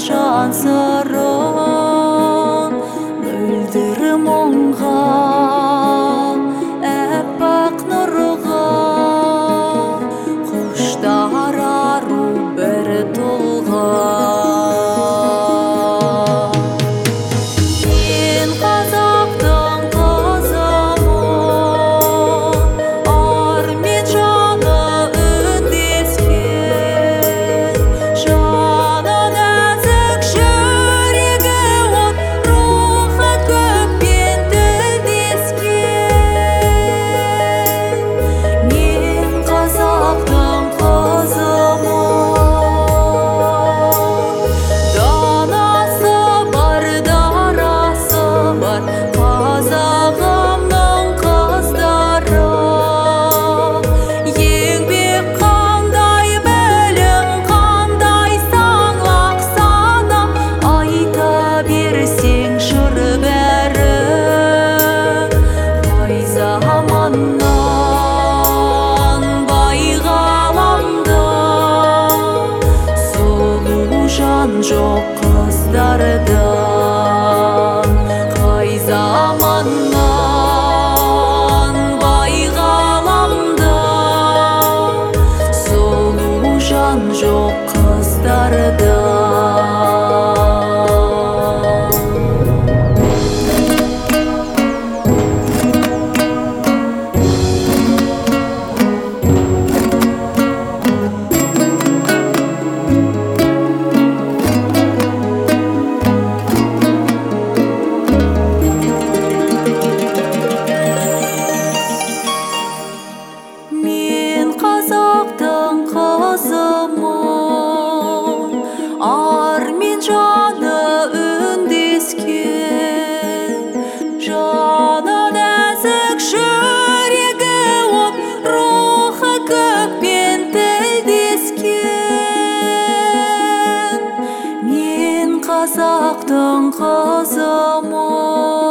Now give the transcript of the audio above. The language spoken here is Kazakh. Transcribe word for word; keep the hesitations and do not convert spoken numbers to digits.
жан сырын мөлдір мұңға әппақ нұрға құштар ару бір тұлға. Мен қазақтың қызымын, ар мен жаны үндескен, жаны нәзік жүрегі от, рухы көкпен тілдескен. Мен қазақтың қызымын, данасы бар, дарасы бар, қазағымның қыздары. Еңбек қандай, білім қандай, саңлақ сана, айта берсең жыр бәрі. Қай заманнан бай ғаламда сұлу жан жоқ қыздардан. Қай заманнан бай ғаламда сұлу жан жоқ қыздардан. Мен қазақтың қызымын, ар мен жаны үндескен, жаны нәзік жүрегі от, рухы көкпен тілдескен. Мен қазақтың қызымын.